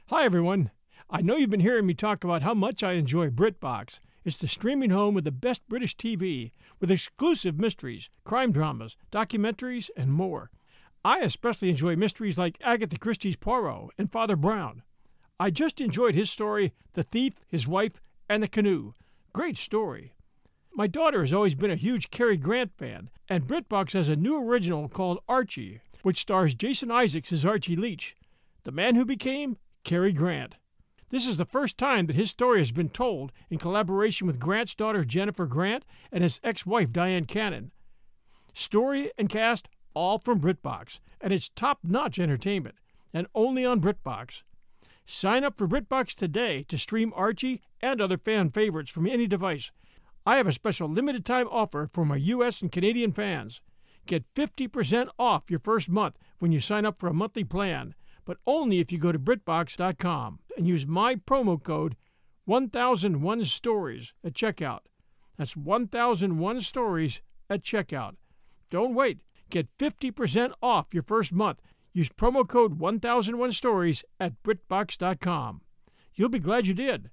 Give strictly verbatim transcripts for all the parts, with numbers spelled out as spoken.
Hi, everyone. I know you've been hearing me talk about how much I enjoy BritBox. It's the streaming home with the best British T V, with exclusive mysteries, crime dramas, documentaries, and more. I especially enjoy mysteries like Agatha Christie's Poirot and Father Brown. I just enjoyed his story, The Thief, His Wife, and the Canoe. Great story. My daughter has always been a huge Cary Grant fan, and BritBox has a new original called Archie, which stars Jason Isaacs as Archie Leach, the man who became Cary Grant. This is the first time that his story has been told in collaboration with Grant's daughter Jennifer Grant and his ex-wife Diane Cannon. Story and cast all from BritBox, and it's top-notch entertainment, and only on BritBox. Sign up for BritBox today to stream Archie and other fan favorites from any device. I have a special limited-time offer for my U S and Canadian fans. Get fifty percent off your first month when you sign up for a monthly plan, but only if you go to BritBox dot com and use my promo code one thousand one stories at checkout. That's one thousand one stories at checkout. Don't wait. Get fifty percent off your first month. Use promo code one thousand one stories at BritBox dot com. You'll be glad you did.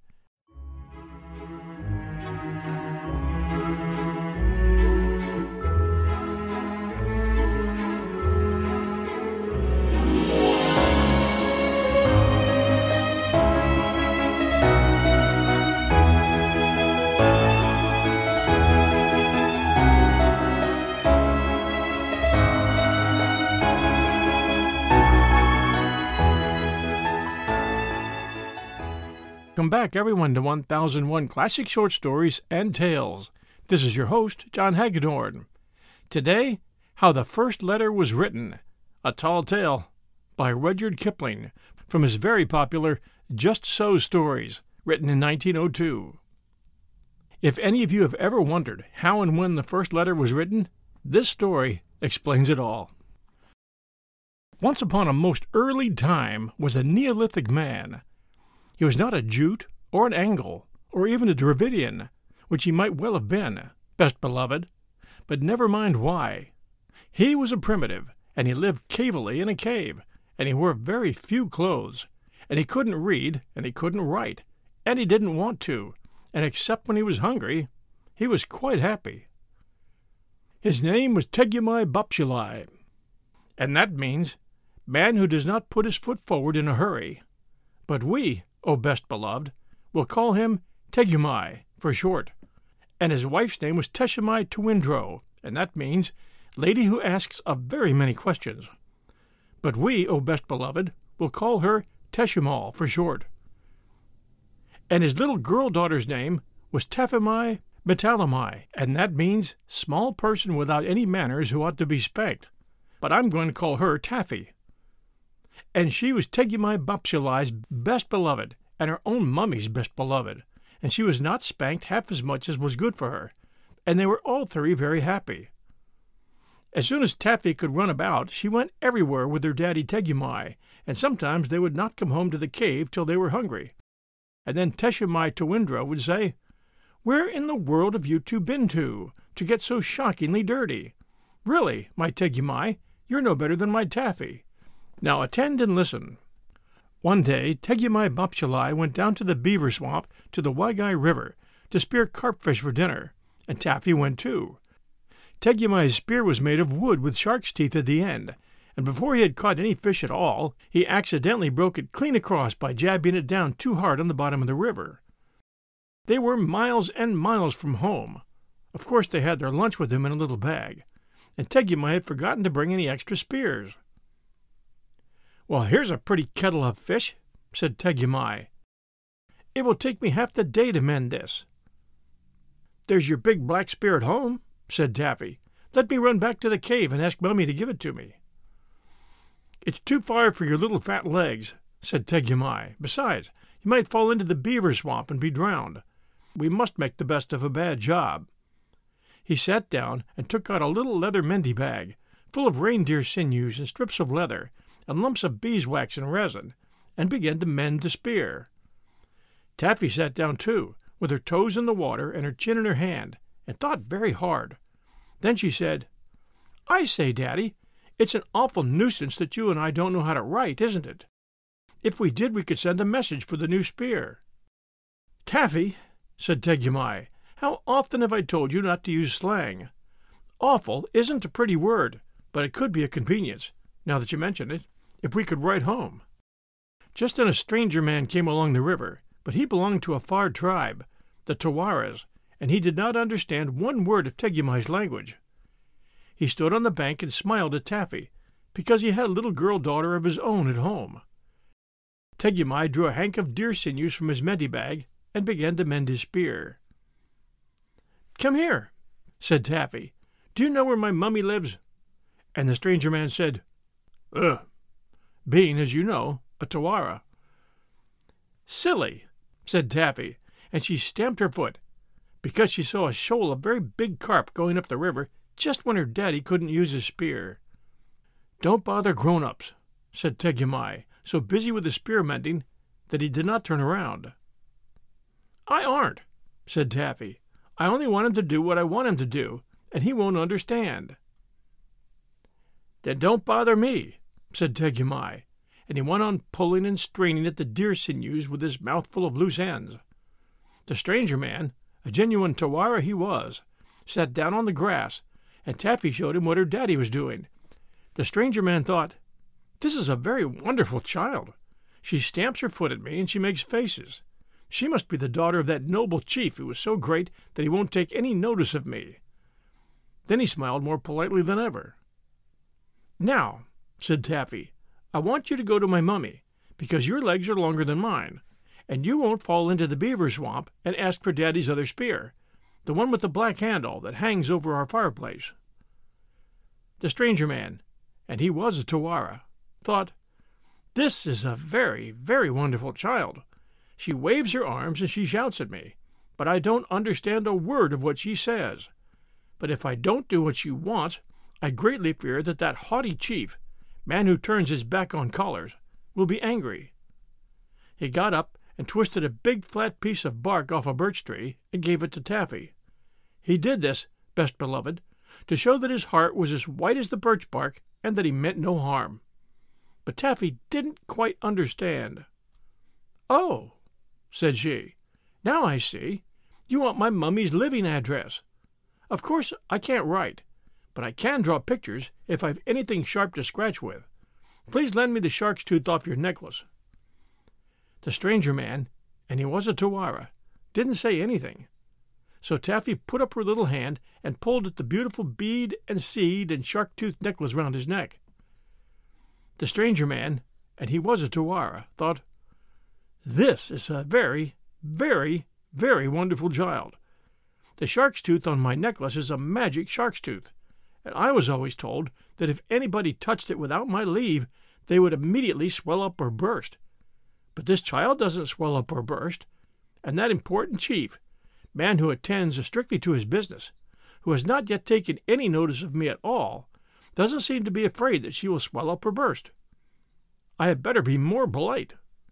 Welcome back, everyone, to one thousand one Classic Short Stories and Tales. This is your host, John Hagedorn. Today, How the First Letter Was Written, a Tall Tale by Rudyard Kipling, from his very popular Just So stories, written in nineteen oh two. If any of you have ever wondered how and when the first letter was written, this story explains it all. Once upon a most early time was a Neolithic man. He was not a Jute, or an Angle, or even a Dravidian, which he might well have been, best beloved, but never mind why. He was a primitive, and he lived cavily in a cave, and he wore very few clothes, and he couldn't read, and he couldn't write, and he didn't want to, and except when he was hungry, he was quite happy. His name was Tegumai Bopshilai, and that means man who does not put his foot forward in a hurry. But we, O best beloved, will call him Tegumai for short, and his wife's name was Teshumai Tewindro, and that means lady who asks a very many questions. But we, O best beloved, will call her Teshumal for short. And his little girl daughter's name was Tefimai Metalamai, and that means small person without any manners who ought to be spanked. But I'm going to call her Taffy. And she was Tegumai Bopshilai's best beloved, and her own mummy's best beloved, and she was not spanked half as much as was good for her, and they were all three very happy. As soon as Taffy could run about, she went everywhere with her daddy Tegumai, and sometimes they would not come home to the cave till they were hungry. And then Teshumai Tewindro would say, "Where in the world have you two been to, to get so shockingly dirty? Really, my Tegumai, you're no better than my Taffy. Now attend and listen." One day, Tegumai Bopshilai went down to the beaver swamp to the Waigai River to spear carpfish for dinner, and Taffy went too. Tegumai's spear was made of wood with shark's teeth at the end, and before he had caught any fish at all, he accidentally broke it clean across by jabbing it down too hard on the bottom of the river. They were miles and miles from home. Of course they had their lunch with them in a little bag, and Tegumai had forgotten to bring any extra spears. "Well, here's a pretty kettle of fish," said Tegumai. "It will take me half the day to mend this." "There's your big black spear at home," said Taffy. "Let me run back to the cave and ask Mummy to give it to me." "It's too far for your little fat legs," said Tegumai. "Besides, you might fall into the beaver swamp and be drowned. We must make the best of a bad job." He sat down and took out a little leather mendie bag, full of reindeer sinews and strips of leather, and lumps of beeswax and resin, and began to mend the spear. Taffy sat down too, with her toes in the water and her chin in her hand, and thought very hard. Then she said, "I say, Daddy, it's an awful nuisance that you and I don't know how to write, isn't it? If we did, we could send a message for the new spear." "Taffy," said Tegumai, "how often have I told you not to use slang? Awful isn't a pretty word, but it could be a convenience, now that you mention it, if we could write home." Just then a stranger man came along the river, but he belonged to a far tribe, the Tawaras, and he did not understand one word of Tegumai's language. He stood on the bank and smiled at Taffy, because he had a little girl daughter of his own at home. Tegumai drew a hank of deer sinews from his menti bag and began to mend his spear. "Come here," said Taffy. "Do you know where my mummy lives?" And the stranger man said, "Ugh," being, as you know, a Tawara. "Silly," said Taffy, and she stamped her foot, because she saw a shoal of very big carp going up the river just when her daddy couldn't use his spear. "Don't bother grown-ups," said Tegumai, so busy with the spear mending that he did not turn around. "I aren't," said Taffy. "I only want him to do what I want him to do, and he won't understand." "Then don't bother me," said Tegumai, and he went on pulling and straining at the deer sinews with his mouth full of loose ends. The stranger man, a genuine Tawara he was, sat down on the grass, and Taffy showed him what her daddy was doing. The stranger man thought, "This is a very wonderful child. She stamps her foot at me, and she makes faces. She must be the daughter of that noble chief who is so great that he won't take any notice of me." Then he smiled more politely than ever. "Now," said Taffy, "I want you to go to my mummy, because your legs are longer than mine, and you won't fall into the beaver swamp and ask for Daddy's other spear, the one with the black handle that hangs over our fireplace." The stranger man, and he was a Tawara, thought, "This is a very, very wonderful child. She waves her arms and she shouts at me, but I don't understand a word of what she says. But if I don't do what she wants, I greatly fear that that haughty chief, man who turns his back on callers, will be angry." He got up and twisted a big flat piece of bark off a birch tree and gave it to Taffy. He did this, best beloved, to show that his heart was as white as the birch bark and that he meant no harm. But Taffy didn't quite understand. "Oh," said she, "now I see. You want my mummy's living address. Of course I can't write, but I can draw pictures if I've anything sharp to scratch with. Please lend me the shark's tooth off your necklace." The stranger man, and he was a Tawara, didn't say anything. So Taffy put up her little hand and pulled at the beautiful bead and seed and shark-tooth necklace round his neck. The stranger man, and he was a Tawara, thought, "This is a very, very, very wonderful child. The shark's tooth on my necklace is a magic shark's tooth, and I was always told that if anybody touched it without my leave, they would immediately swell up or burst. But this child doesn't swell up or burst, and that important chief, man who attends strictly to his business, who has not yet taken any notice of me at all, doesn't seem to be afraid that she will swell up or burst. I had better be more polite."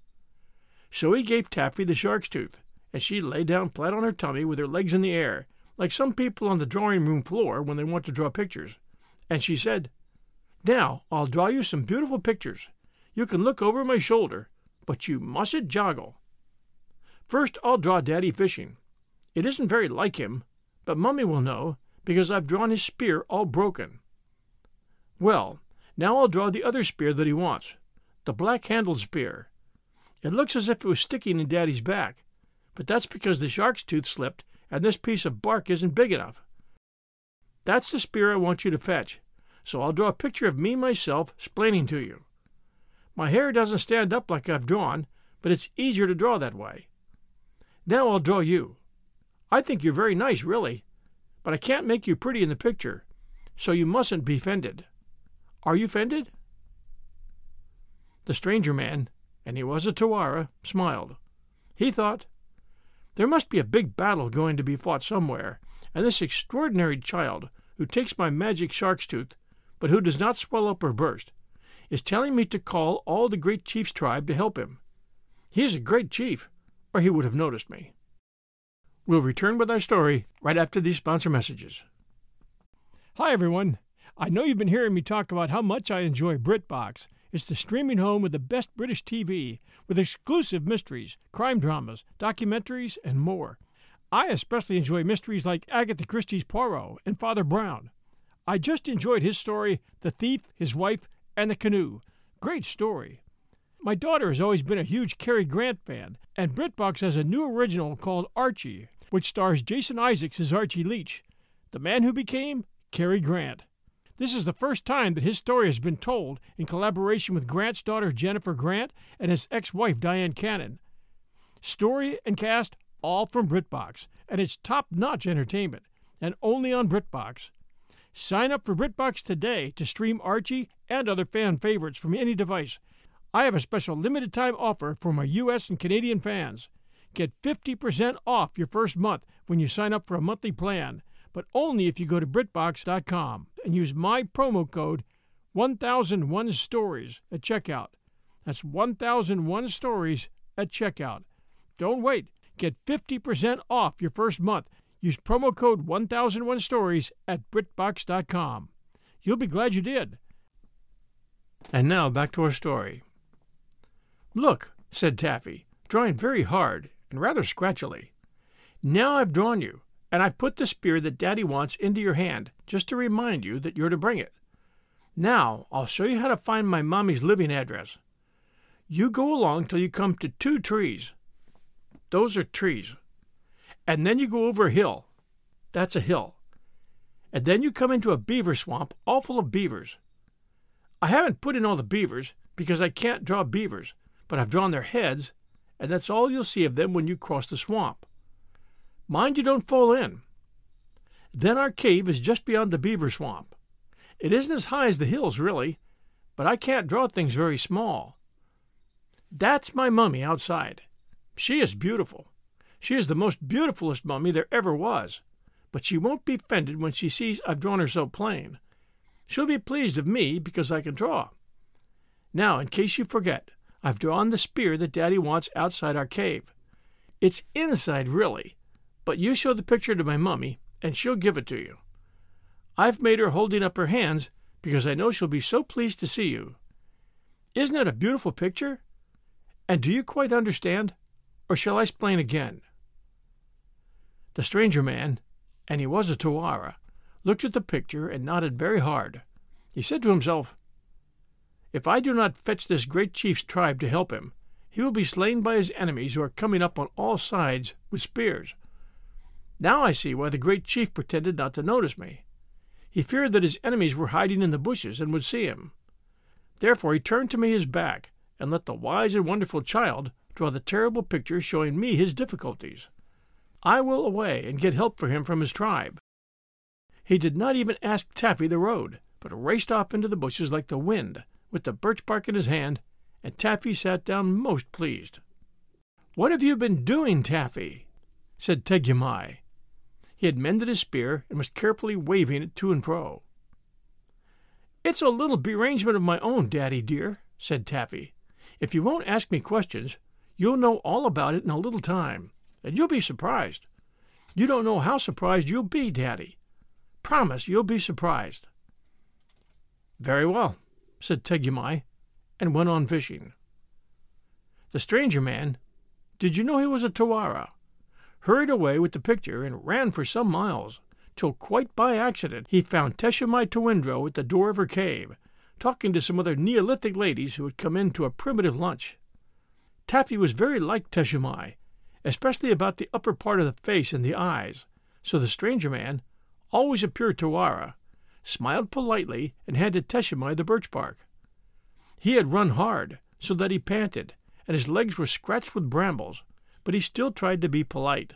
So he gave Taffy the shark's tooth, and she lay down flat on her tummy with her legs in the air, like some people on the drawing-room floor when they want to draw pictures, and she said, "Now I'll draw you some beautiful pictures. You can look over my shoulder, but you mustn't joggle. First I'll draw Daddy fishing. It isn't very like him, but Mummy will know, because I've drawn his spear all broken. Well, now I'll draw the other spear that he wants, the black-handled spear. It looks as if it was sticking in Daddy's back, but that's because the shark's tooth slipped and this piece of bark isn't big enough. That's the spear I want you to fetch, so I'll draw a picture of me myself splaining to you. My hair doesn't stand up like I've drawn, but it's easier to draw that way. Now I'll draw you. I think you're very nice, really, but I can't make you pretty in the picture, so you mustn't be fended. Are you fended?" The stranger man, and he was a Tawara, smiled. He thought, "There must be a big battle going to be fought somewhere, and this extraordinary child, who takes my magic shark's tooth, but who does not swell up or burst, is telling me to call all the great chief's tribe to help him. He is a great chief, or he would have noticed me." We'll return with our story right after these sponsor messages. Hi, everyone. I know you've been hearing me talk about how much I enjoy BritBox. It's the streaming home of the best British T V, with exclusive mysteries, crime dramas, documentaries, and more. I especially enjoy mysteries like Agatha Christie's Poirot and Father Brown. I just enjoyed his story, The Thief, His Wife, and the Canoe. Great story. My daughter has always been a huge Cary Grant fan, and BritBox has a new original called Archie, which stars Jason Isaacs as Archie Leach, the man who became Cary Grant. This is the first time that his story has been told in collaboration with Grant's daughter Jennifer Grant and his ex-wife Diane Cannon. Story and cast all from BritBox, and it's top-notch entertainment, and only on BritBox. Sign up for BritBox today to stream Archie and other fan favorites from any device. I have a special limited-time offer for my U S and Canadian fans. Get fifty percent off your first month when you sign up for a monthly plan, but only if you go to BritBox dot com and use my promo code one thousand one stories at checkout. That's one thousand one stories at checkout. Don't wait. Get fifty percent off your first month. Use promo code one thousand one stories at BritBox dot com. You'll be glad you did. And now back to our story. "Look," said Taffy, drawing very hard and rather scratchily. "Now I've drawn you, and I've put the spear that Daddy wants into your hand, just to remind you that you're to bring it. Now I'll show you how to find my mommy's living address. You go along till you come to two trees. Those are trees. And then you go over a hill. That's a hill. And then you come into a beaver swamp all full of beavers. I haven't put in all the beavers because I can't draw beavers, but I've drawn their heads, and that's all you'll see of them when you cross the swamp. Mind you don't fall in. Then our cave is just beyond the beaver swamp. It isn't as high as the hills, really, but I can't draw things very small. That's my mummy outside. She is beautiful. She is the most beautifulest mummy there ever was, but she won't be offended when she sees I've drawn her so plain. She'll be pleased of me because I can draw. Now, in case you forget, I've drawn the spear that Daddy wants outside our cave. It's inside, really, but you show the picture to my mummy, and she'll give it to you. I've made her holding up her hands because I know she'll be so pleased to see you. Isn't it a beautiful picture? And do you quite understand, or shall I explain again?" The stranger man, and he was a Tawara, looked at the picture and nodded very hard. He said to himself, "If I do not fetch this great chief's tribe to help him, he will be slain by his enemies who are coming up on all sides with spears. Now I see why the great chief pretended not to notice me. He feared that his enemies were hiding in the bushes and would see him. Therefore he turned to me his back and let the wise and wonderful child draw the terrible picture showing me his difficulties. I will away and get help for him from his tribe." He did not even ask Taffy the road, but raced off into the bushes like the wind, with the birch bark in his hand, and Taffy sat down most pleased. "What have you been doing, Taffy?" said Tegumai. He had mended his spear and was carefully waving it to and fro. "It's a little derangement of my own, Daddy dear," said Taffy. "If you won't ask me questions, you'll know all about it in a little time, and you'll be surprised. You don't know how surprised you'll be, Daddy. Promise you'll be surprised." "Very well," said Tegumai, and went on fishing. The stranger man, did you know he was a Tawara, hurried away with the picture and ran for some miles, till quite by accident he found Teshumai Tawindro at the door of her cave, talking to some other Neolithic ladies who had come in to a primitive lunch. Taffy was very like Teshumai, especially about the upper part of the face and the eyes, so the stranger man, always a pure Tawara, smiled politely and handed Teshumai the birch bark. He had run hard, so that he panted, and his legs were scratched with brambles, but he still tried to be polite.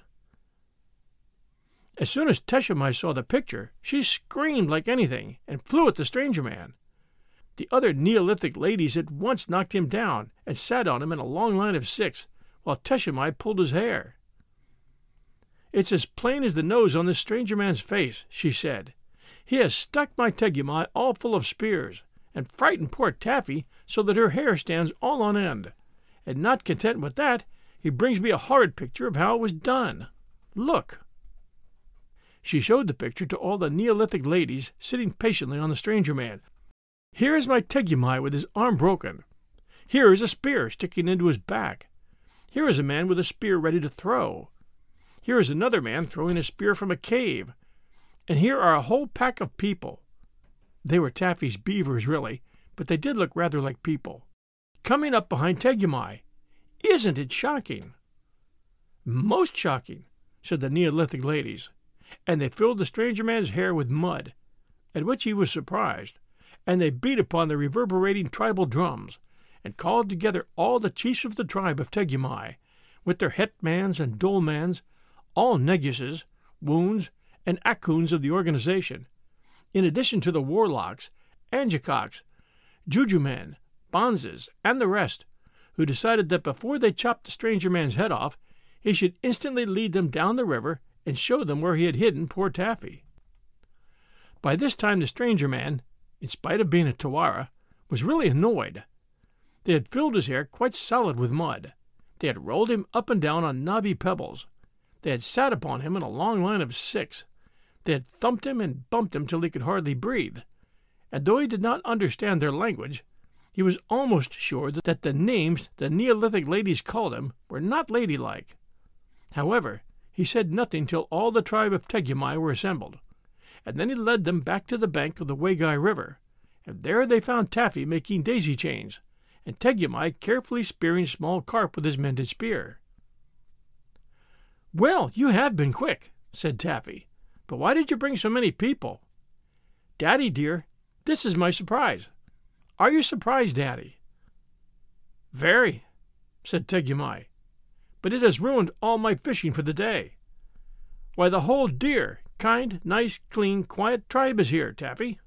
As soon as Teshumai saw the picture, she screamed like anything and flew at the stranger man. The other Neolithic ladies at once knocked him down and sat on him in a long line of six, while Teshumai pulled his hair. "It's as plain as the nose on this stranger man's face," she said. "He has stuck my Tegumai all full of spears, and frightened poor Taffy so that her hair stands all on end. And not content with that, he brings me a horrid picture of how it was done. Look." She showed the picture to all the Neolithic ladies sitting patiently on the stranger man. Here is my Tegumai with his arm broken. Here is a spear sticking into his back. Here is a man with a spear ready to throw. Here is another man throwing a spear from a cave. And here are a whole pack of people. They were Taffy's beavers, really, but they did look rather like people, coming up behind Tegumai. Isn't it shocking? Most shocking, said the Neolithic ladies, and they filled the stranger man's hair with mud, at which he was surprised, and they beat upon the reverberating tribal drums, and called together all the chiefs of the tribe of Tegumai, with their hetmans and dolmans, all neguses, woons, and akuns of the organization, in addition to the warlocks, anjacoks, jujumen, bonzes, and the rest, who decided that before they chopped the stranger man's head off, he should instantly lead them down the river and show them where he had hidden poor Taffy. By this time the stranger man, in spite of being a Tawara, was really annoyed. They had filled his hair quite solid with mud. They had rolled him up and down on knobby pebbles. They had sat upon him in a long line of six. They had thumped him and bumped him till he could hardly breathe. And though he did not understand their language, he was almost sure that the names the Neolithic ladies called him were not ladylike. However, he said nothing till all the tribe of Tegumai were assembled, and then he led them back to the bank of the Waigai River, and there they found Taffy making daisy chains, and Tegumai carefully spearing small carp with his mended spear. "Well, you have been quick," said Taffy, "but why did you bring so many people? Daddy, dear, this is my surprise. Are you surprised, Daddy?" "Very," said Tegumai, "but it has ruined all my fishing for the day. Why, the whole dear, kind, nice, clean, quiet tribe is here, Taffy."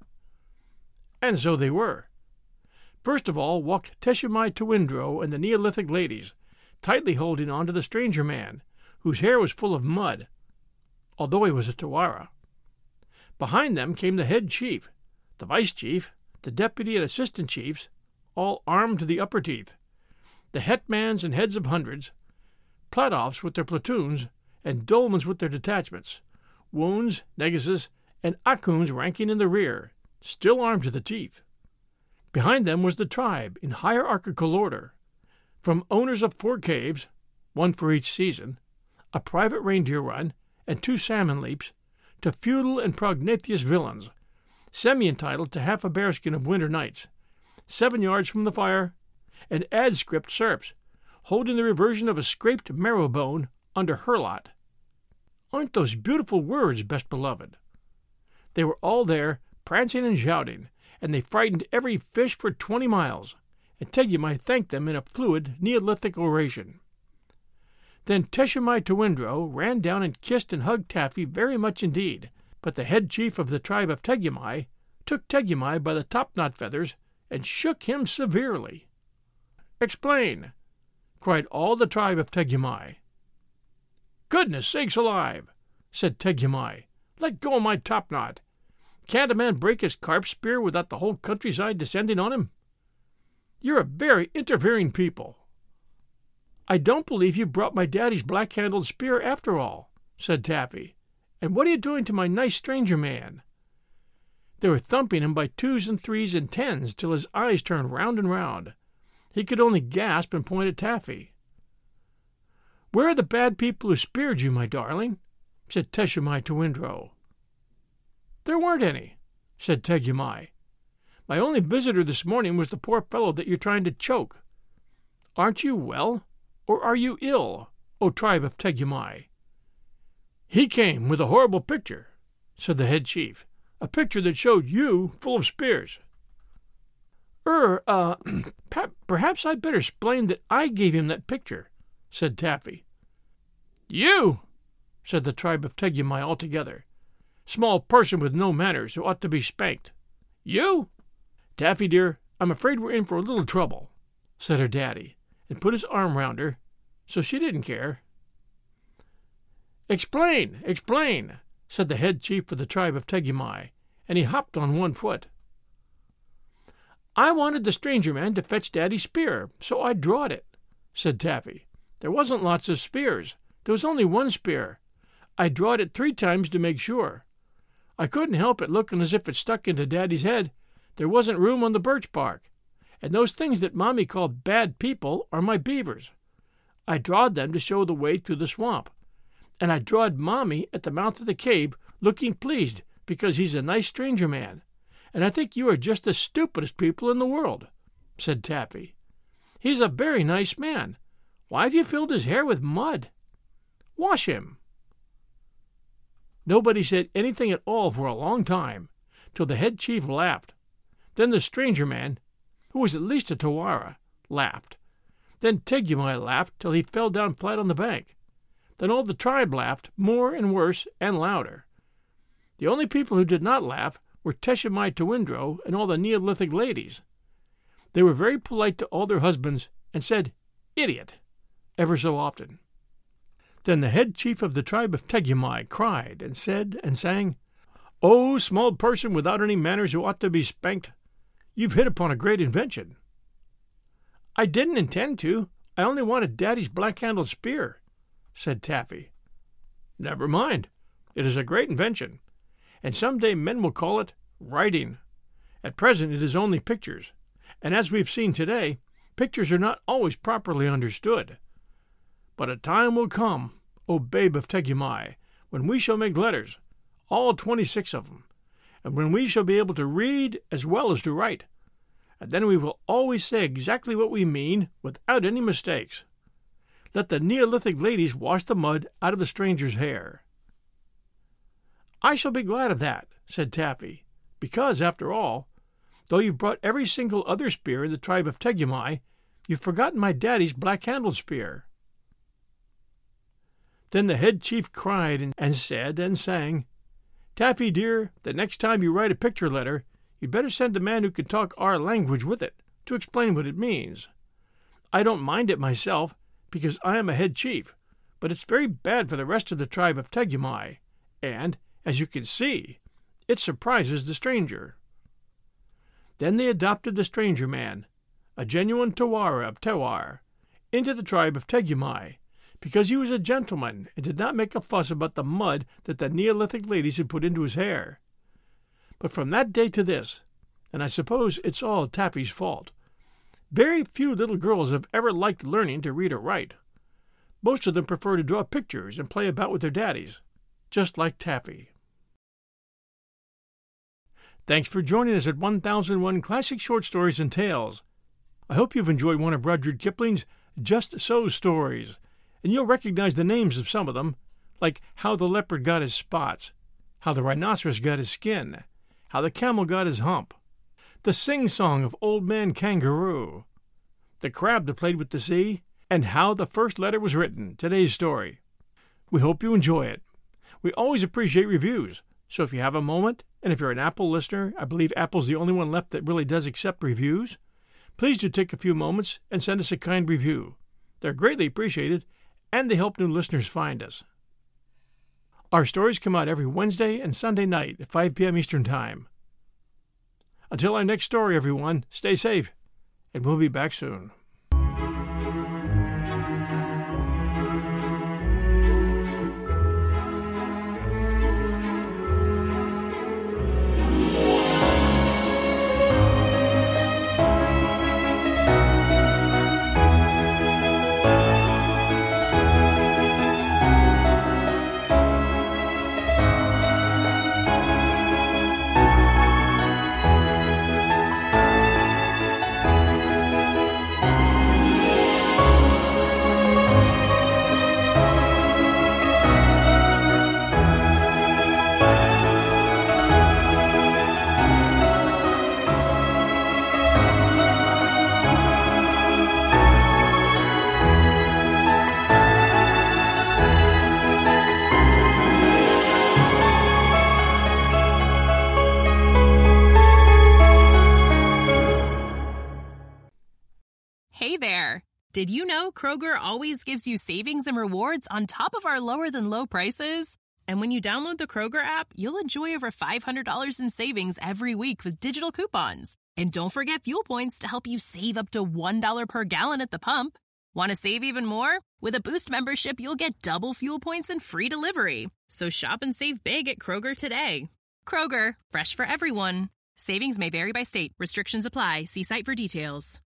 And so they were. First of all walked Teshumai Tawindro and the Neolithic ladies, tightly holding on to the stranger man, whose hair was full of mud, although he was a Tawara. Behind them came the head chief, the vice chief, the deputy and assistant chiefs, all armed to the upper teeth, the hetmans and heads of hundreds, platovs with their platoons, and dolmens with their detachments, woons, neguses, and akuns ranking in the rear, still armed to the teeth. Behind them was the tribe in hierarchical order, from owners of four caves, one for each season, a private reindeer run, and two salmon leaps, to feudal and prognathous villains, semi-entitled to half a bearskin of winter nights, seven yards from the fire, and adscript serfs, holding the reversion of a scraped marrow bone under herlot. Aren't those beautiful words, best beloved? They were all there, prancing and shouting, and they frightened every fish for twenty miles, and Tegumai thanked them in a fluid Neolithic oration. Then Teshumai Tawindro ran down and kissed and hugged Taffy very much indeed, but the head chief of the tribe of Tegumai took Tegumai by the topknot feathers and shook him severely. "Explain!" cried all the tribe of Tegumai. "Goodness sakes alive!" said Tegumai. "Let go of my topknot. Can't a man break his carp spear without the whole countryside descending on him? You're a very interfering people." "I don't believe you brought my daddy's black-handled spear after all," said Taffy. "And what are you doing to my nice stranger man?" They were thumping him by twos and threes and tens till his eyes turned round and round. He could only gasp and point at Taffy. "Where are the bad people who speared you, my darling?" said Teshumai Tawindro. "There weren't any," said Tegumai. "My only visitor this morning was the poor fellow that you're trying to choke. Aren't you well, or are you ill, O tribe of Tegumai?" "He came with a horrible picture," said the head chief, "a picture that showed you full of spears." Er, uh, perhaps I'd better explain that I gave him that picture," said Taffy. "You!" said the tribe of Tegumai altogether. "Small person with no manners who ought to be spanked. You? Taffy, dear, I'm afraid we're in for a little trouble," said her daddy, and put his arm round her, so she didn't care. "Explain, explain," said the head chief of the tribe of Tegumai, and he hopped on one foot. "I wanted the stranger man to fetch Daddy's spear, so I drawed it," said Taffy. "There wasn't lots of spears. There was only one spear. I drawed it three times to make sure. I couldn't help it looking as if it stuck into Daddy's head, There wasn't room on the birch bark, and those things that Mommy called bad people are my beavers. I drawed them to show the way through the swamp, and I drawed Mommy at the mouth of the cave looking pleased because he's a nice stranger man, and I think you are just the stupidest people in the world," said Taffy. "He's a very nice man. Why have you filled his hair with mud? Wash him." Nobody said anything at all for a long time, till the head chief laughed. Then the stranger man, who was at least a Tawara, laughed. Then Tegumai laughed till he fell down flat on the bank. Then all the tribe laughed, more and worse and louder. The only people who did not laugh were Teshumai Tawindro and all the Neolithic ladies. They were very polite to all their husbands and said, "Idiot," ever so often. Then the head chief of the tribe of Tegumai cried and said and sang, "Oh, small person without any manners who ought to be spanked, you've hit upon a great invention." "I didn't intend to. I only wanted Daddy's black-handled spear," said Taffy. "Never mind. It is a great invention, and some day men will call it writing. At present it is only pictures, and as we've seen today, pictures are not always properly understood. But a time will come, O babe of Tegumai, when we shall make letters, all twenty-six of them, and when we shall be able to read as well as to write, and then we will always say exactly what we mean without any mistakes. Let the Neolithic ladies wash the mud out of the stranger's hair." "I shall be glad of that," said Taffy, "because, after all, though you've brought every single other spear in the tribe of Tegumai, you've forgotten my daddy's black-handled spear." Then the head chief cried and, and said and sang, "Taffy, dear, the next time you write a picture letter, you'd better send a man who can talk our language with it, to explain what it means. I don't mind it myself, because I am a head chief, but it's very bad for the rest of the tribe of Tegumai, and, as you can see, it surprises the stranger." Then they adopted the stranger man, a genuine Tawara of Tewar, into the tribe of Tegumai, because he was a gentleman and did not make a fuss about the mud that the Neolithic ladies had put into his hair. But from that day to this, and I suppose it's all Taffy's fault, very few little girls have ever liked learning to read or write. Most of them prefer to draw pictures and play about with their daddies, just like Taffy. Thanks for joining us at one thousand one Classic Short Stories and Tales. I hope you've enjoyed one of Rudyard Kipling's Just So stories, and you'll recognize the names of some of them, like How the Leopard Got His Spots, How the Rhinoceros Got His Skin, How the Camel Got His Hump, The Sing-Song of Old Man Kangaroo, The Crab That Played with the Sea, and How the First Letter Was Written, today's story. We hope you enjoy it. We always appreciate reviews, so if you have a moment, and if you're an Apple listener, I believe Apple's the only one left that really does accept reviews, please do take a few moments and send us a kind review. They're greatly appreciated, and they help new listeners find us. Our stories come out every Wednesday and Sunday night at five p.m. Eastern Time. Until our next story, everyone, stay safe, and we'll be back soon. Hey there! Did you know Kroger always gives you savings and rewards on top of our lower-than-low prices? And when you download the Kroger app, you'll enjoy over five hundred dollars in savings every week with digital coupons. And don't forget fuel points to help you save up to one dollar per gallon at the pump. Want to save even more? With a Boost membership, you'll get double fuel points and free delivery. So shop and save big at Kroger today. Kroger, fresh for everyone. Savings may vary by state. Restrictions apply. See site for details.